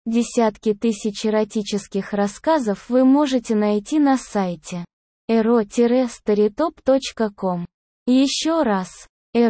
Десятки тысяч эротических рассказов вы можете найти на сайте ero-storytop.com. Еще раз,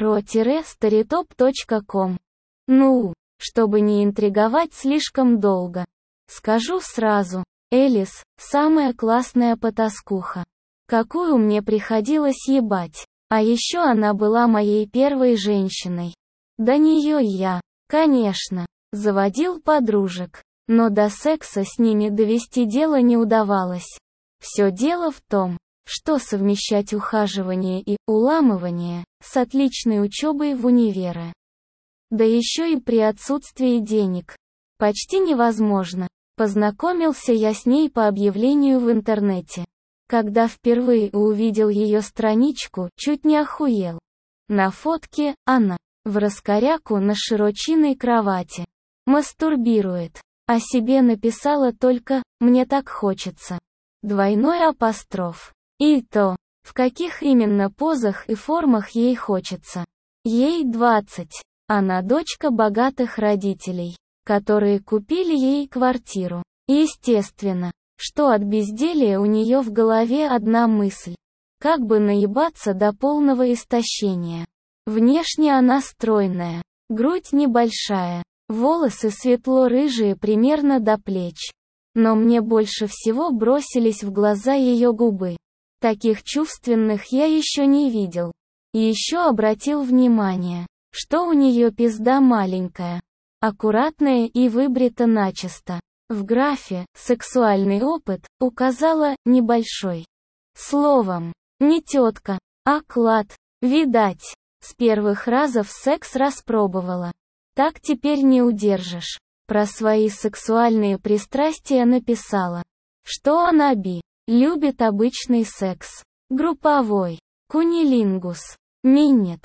ero-storytop.com. Ну, чтобы не интриговать слишком долго, скажу сразу, Элис – самая классная потаскуха, какую мне приходилось ебать. А еще она была моей первой женщиной. До нее я, конечно, заводил подружек, но до секса с ними довести дело не удавалось. Все дело в том, что совмещать ухаживание и уламывание с отличной учебой в универе, да еще и при отсутствии денег, почти невозможно. Познакомился я с ней по объявлению в интернете. Когда впервые увидел ее страничку, чуть не охуел. На фотке она в раскоряку на широченной кровати мастурбирует. О себе написала только «мне так хочется». Двойной апостроф. И то, в каких именно позах и формах ей хочется. Ей 20. Она дочка богатых родителей, которые купили ей квартиру. Естественно, что от безделия у нее в голове одна мысль. Как бы наебаться до полного истощения. Внешне она стройная, грудь небольшая, волосы светло-рыжие примерно до плеч. Но мне больше всего бросились в глаза ее губы. Таких чувственных я еще не видел. И еще обратил внимание, что у нее пизда маленькая, аккуратная и выбрита начисто. В графе «сексуальный опыт» указала «небольшой». Словом, не тетка, а клад. Видать, с первых разов секс распробовала. Так теперь не удержишь. Про свои сексуальные пристрастия написала, что она любит обычный секс, групповой, кунилингус, минет,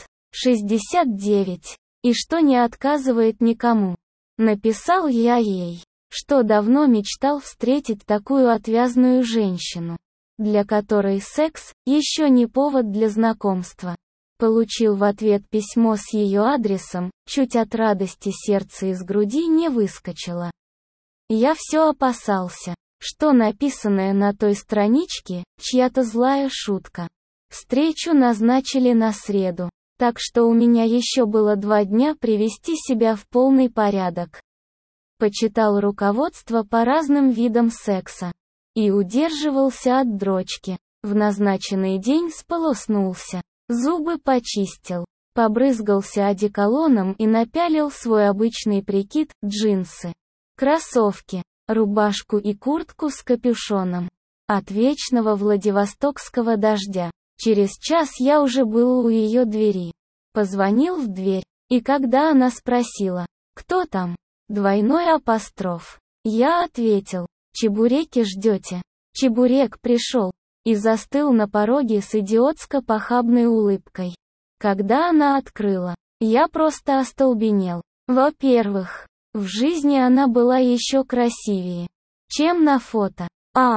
69, и что не отказывает никому. Написал я ей, что давно мечтал встретить такую отвязную женщину, для которой секс еще не повод для знакомства. Получил в ответ письмо с ее адресом, чуть от радости сердце из груди не выскочило. Я все опасался, что написанное на той страничке – чья-то злая шутка. Встречу назначили на среду, так что у меня еще было 2 дня привести себя в полный порядок. Почитал руководство по разным видам секса. И удерживался от дрочки. В назначенный день сполоснулся. Зубы почистил. Побрызгался одеколоном и напялил свой обычный прикид, джинсы, кроссовки, рубашку и куртку с капюшоном. От вечного владивостокского дождя. Через час я уже был у ее двери. Позвонил в дверь. И когда она спросила, кто там? Двойной апостроф. Я ответил, чебуреки ждете? Чебурек пришел. И застыл на пороге с идиотско-похабной улыбкой. Когда она открыла, я просто остолбенел. Во-первых, в жизни она была еще красивее, чем на фото.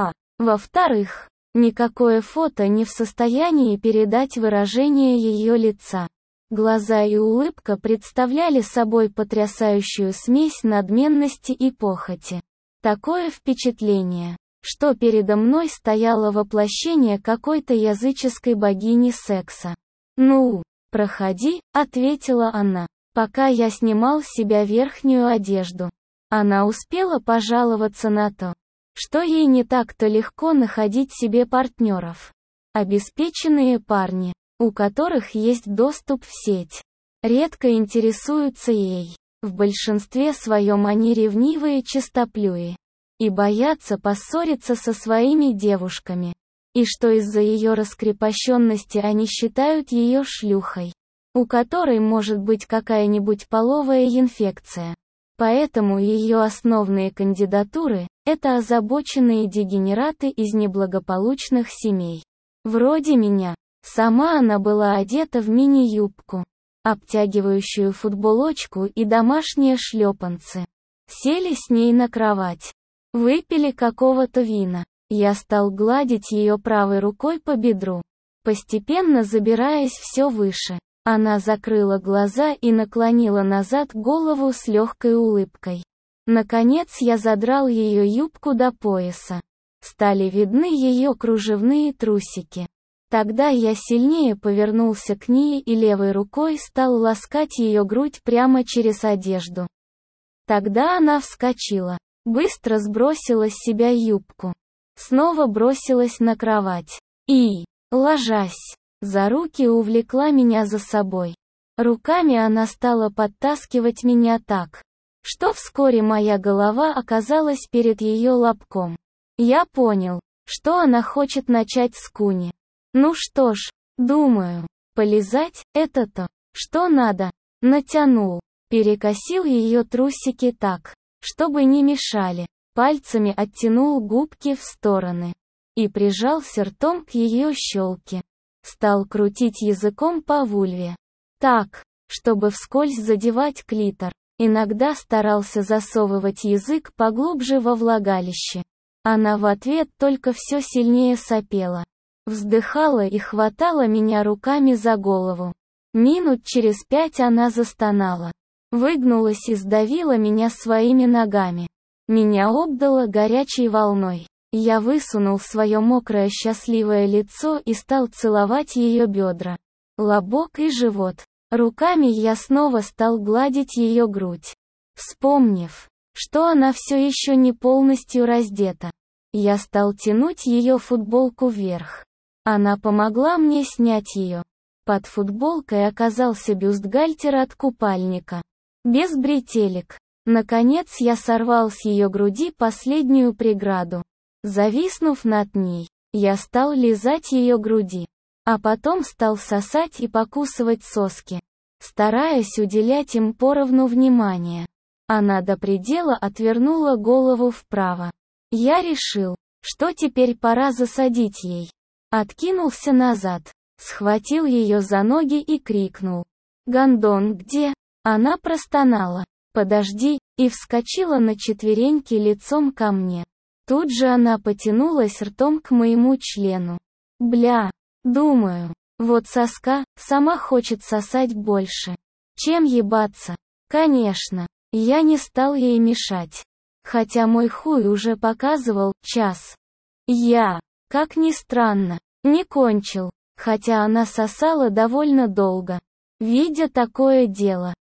Во-вторых, никакое фото не в состоянии передать выражение ее лица. Глаза и улыбка представляли собой потрясающую смесь надменности и похоти. Такое впечатление, что передо мной стояло воплощение какой-то языческой богини секса. «Ну, проходи», — ответила она, пока я снимал с себя верхнюю одежду. Она успела пожаловаться на то, что ей не так-то легко находить себе партнеров. Обеспеченные парни, у которых есть доступ в сеть, редко интересуются ей. В большинстве своем они ревнивые чистоплюи. И боятся поссориться со своими девушками. И что из-за ее раскрепощенности они считают ее шлюхой, у которой может быть какая-нибудь половая инфекция. Поэтому ее основные кандидатуры – это озабоченные дегенераты из неблагополучных семей. Вроде меня. Сама она была одета в мини-юбку, обтягивающую футболочку и домашние шлепанцы. Сели с ней на кровать. Выпили какого-то вина. Я стал гладить ее правой рукой по бедру, постепенно забираясь все выше. Она закрыла глаза и наклонила назад голову с легкой улыбкой. Наконец я задрал ее юбку до пояса. Стали видны ее кружевные трусики. Тогда я сильнее повернулся к ней и левой рукой стал ласкать ее грудь прямо через одежду. Тогда она вскочила, быстро сбросила с себя юбку. Снова бросилась на кровать. И, ложась, за руки увлекла меня за собой. Руками она стала подтаскивать меня так, что вскоре моя голова оказалась перед ее лобком. Я понял, что она хочет начать с куни. Ну что ж, думаю, полизать – это то, что надо. Натянул, перекосил ее трусики так, чтобы не мешали, пальцами оттянул губки в стороны и прижался ртом к ее щелке. Стал крутить языком по вульве, так, чтобы вскользь задевать клитор. Иногда старался засовывать язык поглубже во влагалище. Она в ответ только все сильнее сопела. Вздыхала и хватала меня руками за голову. Минут через 5 она застонала. Выгнулась и сдавила меня своими ногами. Меня обдало горячей волной. Я высунул свое мокрое счастливое лицо и стал целовать ее бедра, лобок и живот. Руками я снова стал гладить ее грудь. Вспомнив, что она все еще не полностью раздета, я стал тянуть ее футболку вверх. Она помогла мне снять ее. Под футболкой оказался бюстгальтер от купальника. Без бретелек. Наконец я сорвал с ее груди последнюю преграду. Зависнув над ней, я стал лизать ее груди. А потом стал сосать и покусывать соски, стараясь уделять им поровну внимания. Она до предела отвернула голову вправо. Я решил, что теперь пора засадить ей. Откинулся назад, схватил ее за ноги и крикнул: «Гондон где?» Она простонала: «Подожди», и вскочила на четвереньки лицом ко мне. Тут же она потянулась ртом к моему члену. Бля, думаю, вот соска, сама хочет сосать больше, чем ебаться. Конечно, я не стал ей мешать. Хотя мой хуй уже показывал час. Я, как ни странно, не кончил, хотя она сосала довольно долго. Видя такое дело,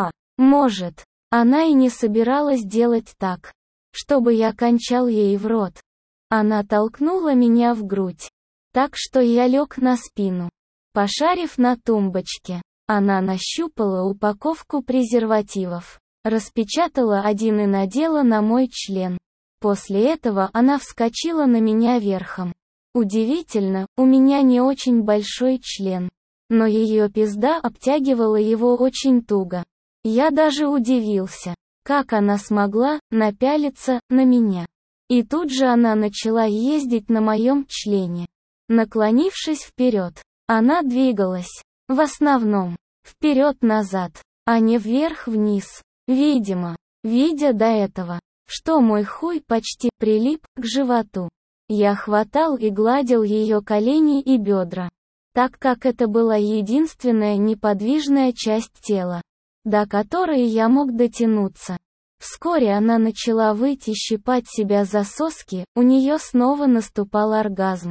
может, она и не собиралась делать так, чтобы я кончал ей в рот. Она толкнула меня в грудь, так что я лег на спину. Пошарив на тумбочке, она нащупала упаковку презервативов, распечатала один и надела на мой член. После этого она вскочила на меня верхом. Удивительно, у меня не очень большой член, но ее пизда обтягивала его очень туго. Я даже удивился, как она смогла напялиться на меня. И тут же она начала ездить на моем члене. Наклонившись вперед, она двигалась, в основном, вперед-назад, а не вверх-вниз. Видимо, видя до этого, что мой хуй почти прилип к животу, я хватал и гладил ее колени и бедра, так как это была единственная неподвижная часть тела, до которой я мог дотянуться. Вскоре она начала выть и щипать себя за соски, у нее снова наступал оргазм.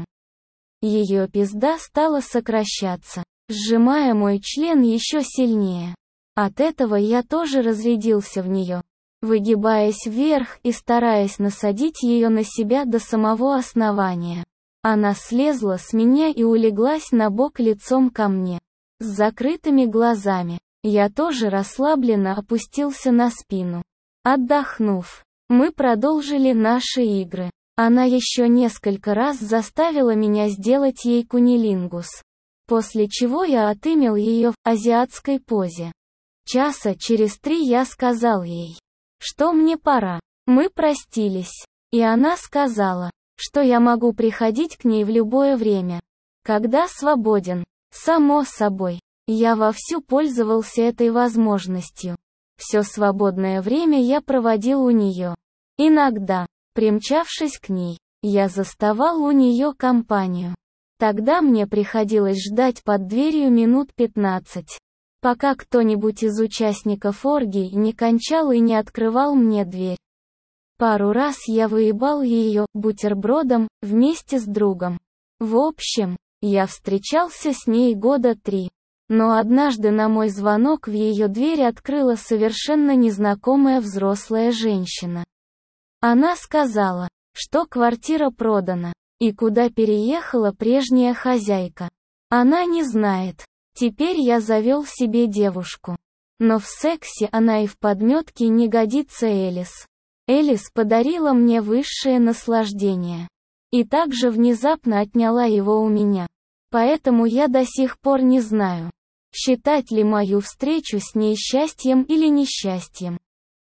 Ее пизда стала сокращаться, сжимая мой член еще сильнее. От этого я тоже разрядился в нее, выгибаясь вверх и стараясь насадить ее на себя до самого основания. Она слезла с меня и улеглась на бок лицом ко мне, с закрытыми глазами. Я тоже расслабленно опустился на спину. Отдохнув, мы продолжили наши игры. Она еще несколько раз заставила меня сделать ей кунилингус, после чего я отымел ее в азиатской позе. Часа через 3 я сказал ей, что мне пора. Мы простились, и она сказала, что я могу приходить к ней в любое время, когда свободен. Само собой, я вовсю пользовался этой возможностью. Все свободное время я проводил у нее. Иногда, примчавшись к ней, я заставал у нее компанию. Тогда мне приходилось ждать под дверью минут 15. пока кто-нибудь из участников оргий не кончал и не открывал мне дверь. Пару раз я выебал ее бутербродом вместе с другом. В общем, я встречался с ней года 3. Но однажды на мой звонок в ее дверь открыла совершенно незнакомая взрослая женщина. Она сказала, что квартира продана, и куда переехала прежняя хозяйка. Она не знает. Теперь я завел себе девушку. Но в сексе она и в подметке не годится, Элис. Элис подарила мне высшее наслаждение. И также внезапно отняла его у меня. Поэтому я до сих пор не знаю, считать ли мою встречу с ней счастьем или несчастьем.